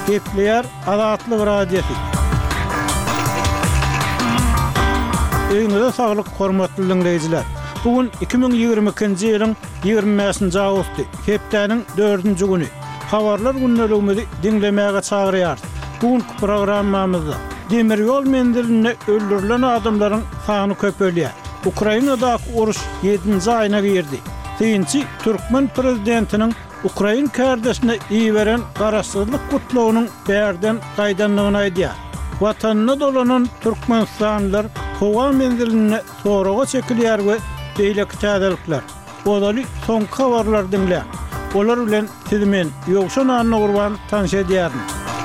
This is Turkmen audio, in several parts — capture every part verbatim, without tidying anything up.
Gepleyer Azatlyk radiosi. Öňüňizde saglyk, hormatly dinleýijiler. Bugün iki bin ýygrimi ikinji ýylyň ýygrimi awgusty, hepdeniň dördünji güni. Habarlar günneligimizi dinlemäge çagyrýar. Bugünkü programmamyzda demir ýol mendiline öldürilen adamlaryň sany köpelýär. Ukrainadaky uruş ýedinji aýyna girdi. Synçy Türkmen prezidentiniň Ukrain kardeşine iýberen garaşsyzlyk gutlawynyň bärden gaýdanlygyny aýdýar. Watanyna dolanan Türkmenstanlylar howa mendiline soraga çekilýär we beýleki täzelikler. Odaly soňky habarlar dinleýär. Olar bilen siz men ýokşan anyny gurban tanış edýärim.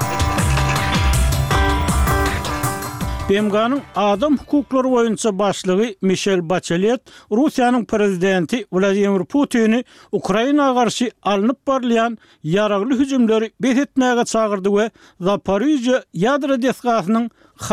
B M G'nın adam hukuklary boýunça başlygy Michel Bachelet Russiýanyň prezidenti Vladimir Putin'i Ukraina garşy alınıp barlayan yaragly hüjümleri betetmäge çagyrdy we Zaporizhzhia ýadro deskasynyň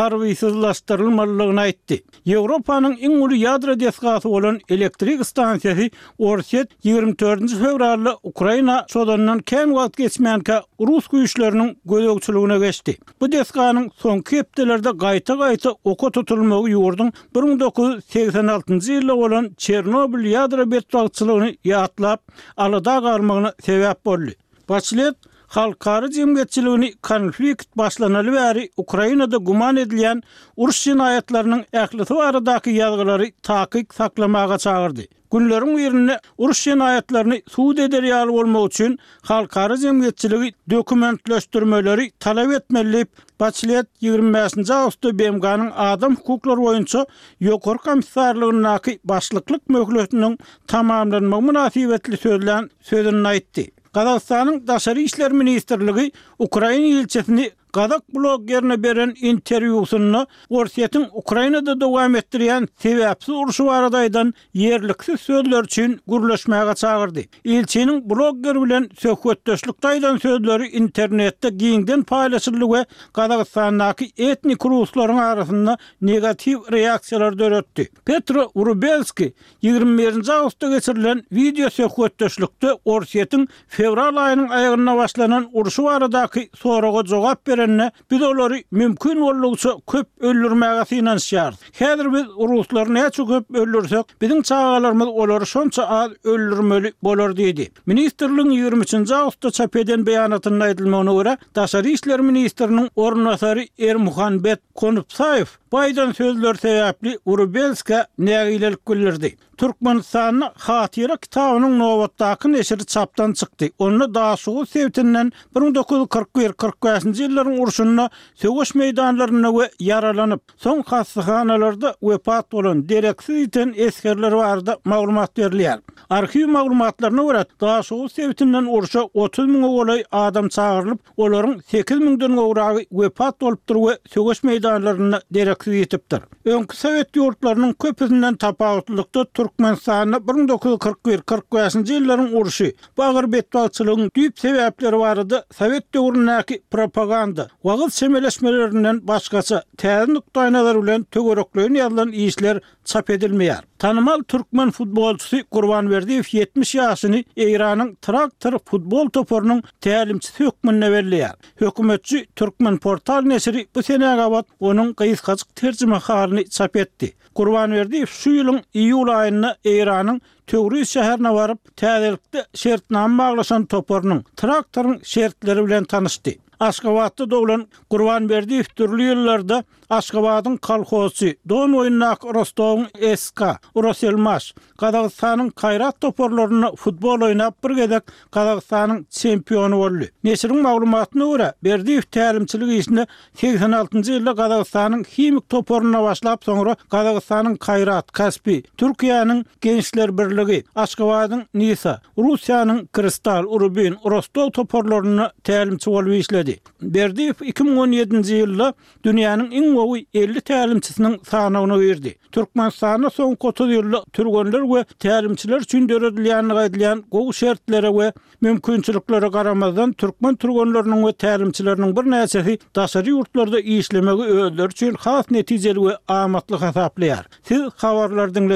harbysyzlaşdyrylmalygyny aýtdy. Ýewropanyň iň uly ýadro deskasy bolan elektrik stansiýasy Orset ýygrimi dördünji fevralda Ukraina şodandan kän wagt geçmänkä Rus güýçleriniň gödökçiligine geçdi. Bu deskanyň soňky hepdelerde gaýta gaýta oka tutulmagy ýurdun bir ming dokuz yüz seksen altynjy ýylda bolan Çernobil ýadro betbagçylygyny ýatlap alada garmagyna sebäp boldy. Bachelet halkary jemgyýetçiligini konflikt başlanaly bäri Ukrainada guman edilen uruş jinayetleriniň ählisi baradaky ýazgylary takyk saklamaga çagyrdy. Günleriň birinde uruş jinayetlerini suud ederýär bolmak üçin halkary jemgyýetçiligi dokumentleşdirmeleri talap etmeli. Bachelet ýygrimi beşinji awgustda B M G'nın adam hukuklary boýunça ýokary komissarlygynyň başlyklyk möhletiniň tamamlanmagy münasibetli sözlen sözüni aýtdy. Kazakstanyň Daşary işler ministrligi Ukraina ilçesini Kazak bloggerine beren interwýusyny Orset'in Ukrainada dowam etdirýän sebäpsiz uruşy baradaýdan ýerliksiz sözler üçin gürleşmäge çagyrdy. Ilçeniň blogger bilen söhbetdeşlikdaýdan sözleri internetde giňden paýlaşyldy we Kazakstandaky etnik ruslaryň arasynda negativ reaksiýalar döretdi. Petro Urubelski ýygrimi birinji awgustda geçirilen video söhbetdeşlikde Orset'in fevral aýynyň aýagyna başlanan uruşy baradaky soraga jogap ber biz olary mümkin bolugça köp öldürmäge synanýar. Häzir biz ruslary näçe köp öldürsek, biziň çagalarymyz olary şonça az öldürmeli bolar diýdi. Ministrligiň ýygrimi üçinji awgustda çap eden beýanatynda aýdylmagyna görä, Daşary işler ministriniň ornasary Ermuhanbet Konupsayew Baydan sözler sebäpli Urubelska nägilelik bildirdi. Türkmenistanyň Hatyra kitabynyň nowatdaky neşri çapdan çykdy. Onu daşugy sebäbinden bir ming dokuz yüz kırk bir kırk beşinji ýyllaryň uruşynda söwüş meýdanlaryna we yaralanyp, soň hastaxanalarda wepat bolan dereksiz iten eskerler barada maglumat berilýär. Arxiw maglumatlaryna görä, daşugy sebäbinden uruşa otuz miň golay adam çağırılıp, olaryň sekiz miňden gowragy wepat bolupdyr we söwüş meýdanlaryna dereksiz ýetipdir. Öňkü Sowet ýurtlarynyň köpüsinden tapawutlykda Türkmenistanyň bir ming dokuz yüz kırk bir kırk beşinji ýyllaryň uruşy, bagyr betbalçylygyň düýp sebäpleri barada Sowet döwründäki propaganda, wagt semeleşmelerinden başgaça täze nukdaýnalar bilen tögerekleýän ýazylan işler çap edilmeýär. Tanymal Türkmen futbolçusy Gurbanberdiýew ýetmiş ýaşyny Eýranyň Traktor futbol toporunyň tälimçisi hökmüne berilýär. Hökümetçi Türkmen portal neşri bu senäge bat onuň gysgaçyk terjemaharyny çap etdi. Gurbanberdiýew şu ýylyň iýul aýynda Eýranyň Töwris şäherine baryp täzelikde şertname baglaşan toporunyň Traktoryň şertleri bilen tanışdy. Aşgabatda dowlan Gurbanberdiýew türli ýyllarda Aşgabatyň kolhozçy Don Oýnak Rostowyň S K Uroselmaş Kazakstanyň Kayrat toporlaryna futbol oýnap bir gezek Kazakstanyň çempionu boldy. Neşriň maglumatyna görä, Berdiýew tälimçiligi işinde seksen altynjy ýylda Kazakstanyň Himik toporuna başlap, soňra Kazakstanyň Kayrat, Kaspi, Türkiýanyň Gençler Birligi, Aşgabatyň Nisa, Russiýanyň Kristal, Urubin, Rostov toporlaryna tälimçi bolup işledi. Berdiýew iki ming on ýedinji ýylda dünýäniň iň gowy elli tälimçisiniň sanawyna girdi. Türkmenistanyň soňky otuz ýylda türgenler we tälimçiler üçin döredilýän gaýdylýan gowy şertlere we mümkinçiliklere garamazdan Türkmen türgenleriniň we tälimçileriniň bir näçesi daşary ýurtlarda işlemegi özleri üçin has netijeli we amatly hasaplaýar. Siz habarlardan